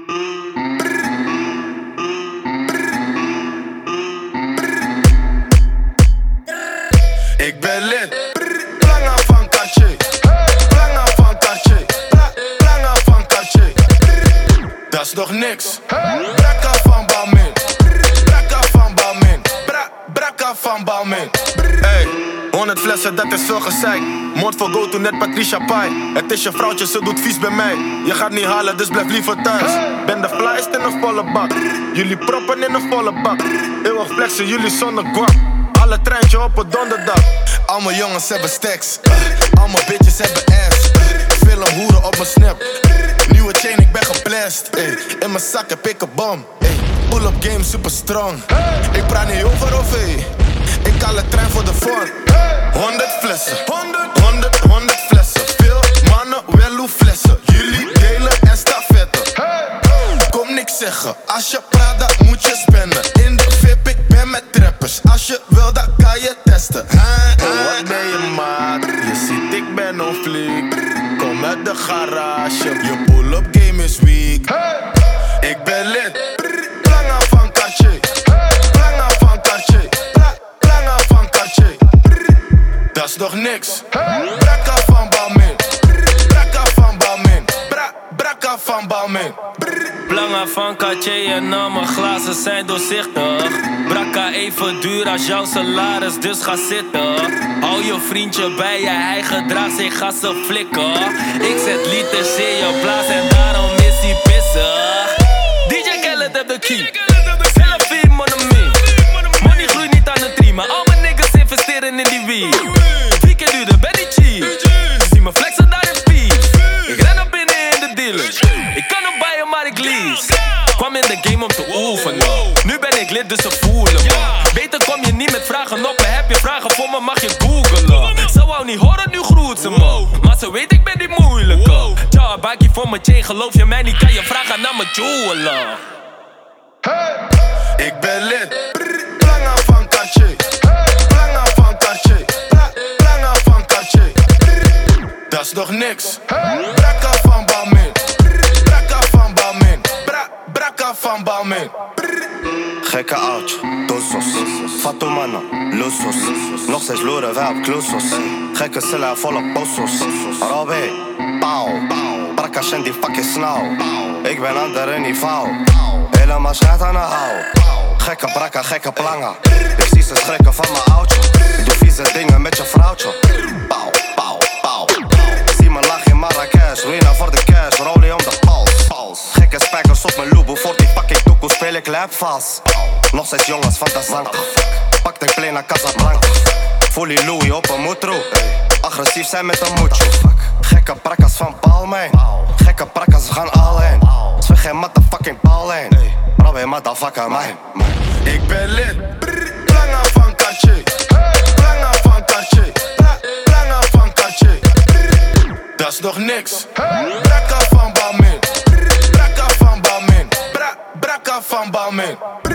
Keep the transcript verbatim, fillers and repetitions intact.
Ik ben lid. Planga van Cartier. Planga van Cartier. Planga van Cartier. Dat is nog niks. Brakka van Balmain. Brakka van Balmain. Bra, brakka van Balmain. Hey, honderd flessen, dat is veel gezeik. Moord voor go to net Patricia Pai. Het is je vrouwtje, ze doet vies bij mij. Je gaat niet halen, dus blijf liever thuis. Ben de flyest in een volle bak. Jullie proppen in een volle bak. Eeuwig flexen, jullie zonder guap. Alle treintje op een donderdag. Al mijn jongens hebben stacks. Al mijn bitches hebben ass. Film hoeren op mijn snap. Nieuwe chain, ik ben geblest. In mijn zak heb ik een bom. Pull-up game super strong. Ik praat niet over of hey. Ik haal een trein voor de vorm. Honderd flessen. Honderd, honderd, honderd flessen. Veel mannen, wel hoe flessen. Jullie delen en stafetten. Kom niks zeggen. Als je praat, dat moet je spenden. In de V I P, ik ben met trappers. Als je wil, dan kan je testen. Oh, wat ben je maat? Je ziet, ik ben on fleek. Kom uit de garage. Je pull-up game is weak. Ik ben lid. Planga van Cartier. Planga van Cartier. Planga van Cartier. Dat is nog niks. Brakka van Balmain. Brakka van Balmain. Bra, brakka van Balmain. Planga van Cartier en al mijn glazen zijn doorzichtig. Brakka even duur als jouw salaris, dus ga zitten. Hou je vriendje bij je, hij gedraagt zich, ga ze flikken. Ik zet liters in je blaas en daarom is hij pissig. D J Khaled heb de key. Selfie, monomie. Money groeit niet aan de tree, maar al mijn niggas investeren in die weed. Vier keer duurder, ben niet cheap. Zie me flexen daar in peace. Ik ren naar binnen in de dealers. Ik kan hem bijen, maar ik lease. Kwam in de game om te oefenen. Nu ben ik lid, dus ze voelen me. Beter kom je niet met vragen op me. Heb je vragen voor me, mag je googlen. Ze wou niet horen, nu groet ze me. Maar ze weet, ik ben die moeilijke. Tja, bakie voor mijn chain, geloof je mij niet, kan je vragen naar mijn jeweler. Ik ben lid. Planga van Cartier. Planga van Cartier. Planga van Cartier. Dat is nog niks. Brakka van Balmain. Brakka van Balmain. Bra, brakka van Balmain. Gekke oudje, dosos. Fato mannen, losos. Nog steeds loeren wij op klosos. Gekke cellen volle posos. Robby, pauw. Brakka zijn die fucking snauw. Ik ben ander niveau. Helemaal schijt aan de hou. Gekke brakka, gekke planga. Ik zie ze schrikken van mijn oudje. Ik doe vieze dingen met je vrouwtje. Pauw, pauw, pauw. Zie me lachen in Marrakesh. Ruina voor de cash, rolie om de pals. Gekke spijkers op mijn loebo. Voor die fucking toekoe speel ik lap vast. Nog steeds jongens van de zang. Pak de plane naar Casablanca. Fully Louis op een moetro. Agressief zijn met een moetje. Gekke brakkas van Balmain. Gekke brakkas, we gaan all in. Zwig geen motherfucking bal in. Robby, motherfucker, man. Ik ben lid. Planga van Cartier. Planga van Cartier. Planga van Cartier. Dat is nog niks. Brakka van Balmain. Brakka van Balmain. Bra, brakka van Balmain.